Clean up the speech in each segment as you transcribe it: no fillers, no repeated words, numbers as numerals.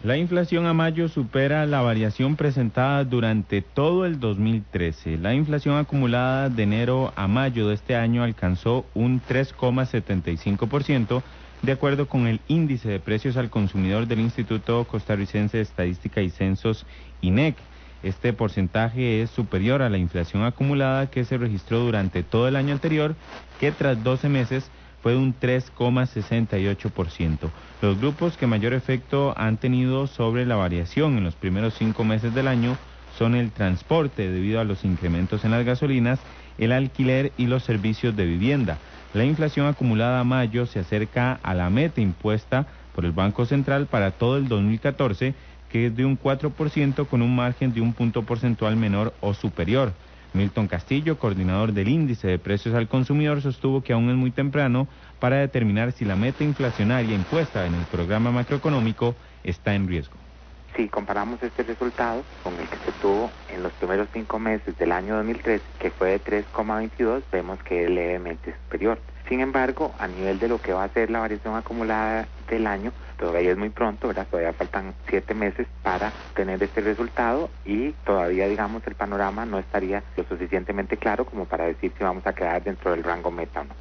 La inflación a mayo supera la variación presentada durante todo el 2013. La inflación acumulada de enero a mayo de este año alcanzó un 3,75%, de acuerdo con el índice de precios al consumidor del Instituto Costarricense de Estadística y Censos, INEC. Este porcentaje es superior a la inflación acumulada que se registró durante todo el año anterior, que tras 12 meses fue de un 3,68%. Los grupos que mayor efecto han tenido sobre la variación en los primeros 5 meses del año son el transporte, debido a los incrementos en las gasolinas, el alquiler y los servicios de vivienda. La inflación acumulada a mayo se acerca a la meta impuesta por el Banco Central para todo el 2014, que es de un 4%, con un margen de un punto porcentual menor o superior. Milton Castillo, coordinador del índice de precios al consumidor, sostuvo que aún es muy temprano para determinar si la meta inflacionaria impuesta en el programa macroeconómico está en riesgo. Si comparamos este resultado con el que se tuvo en los primeros 5 meses del año 2013, que fue de 3,22, vemos que es levemente superior. Sin embargo, a nivel de lo que va a ser la variación acumulada del año, todavía es muy pronto, ¿verdad? Todavía faltan 7 meses para tener este resultado y todavía, digamos, el panorama no estaría lo suficientemente claro como para decir si vamos a quedar dentro del rango meta o no.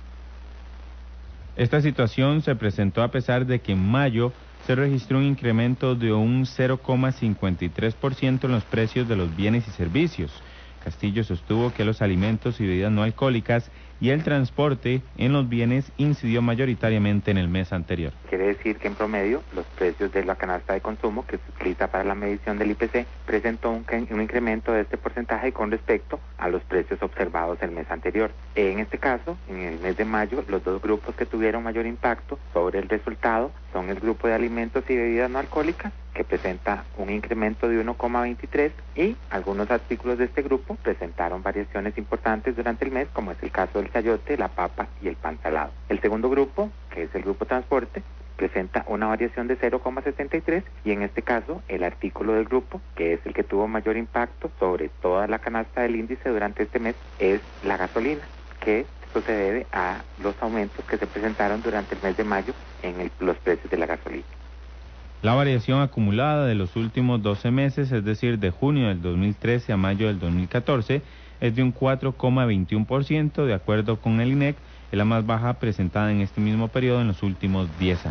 Esta situación se presentó a pesar de que en mayo se registró un incremento de un 0,53% en los precios de los bienes y servicios. Castillo sostuvo que los alimentos y bebidas no alcohólicas y el transporte en los bienes incidió mayoritariamente en el mes anterior. Quiere decir que en promedio los precios de la canasta de consumo que se utiliza para la medición del IPC presentó un incremento de este porcentaje con respecto a los precios observados el mes anterior. En este caso, en el mes de mayo, los dos grupos que tuvieron mayor impacto sobre el resultado son el grupo de alimentos y bebidas no alcohólicas, que presenta un incremento de 1,23, y algunos artículos de este grupo presentaron variaciones importantes durante el mes, como es el caso del chayote, la papa y el pan salado. El segundo grupo, que es el grupo transporte, presenta una variación de 0,63, y en este caso el artículo del grupo, que es el que tuvo mayor impacto sobre toda la canasta del índice durante este mes, es la gasolina, que esto se debe a los aumentos que se presentaron durante el mes de mayo en los precios de la gasolina. La variación acumulada de los últimos 12 meses, es decir, de junio del 2013 a mayo del 2014, es de un 4,21%, de acuerdo con el INEC, es la más baja presentada en este mismo periodo en los últimos 10 años.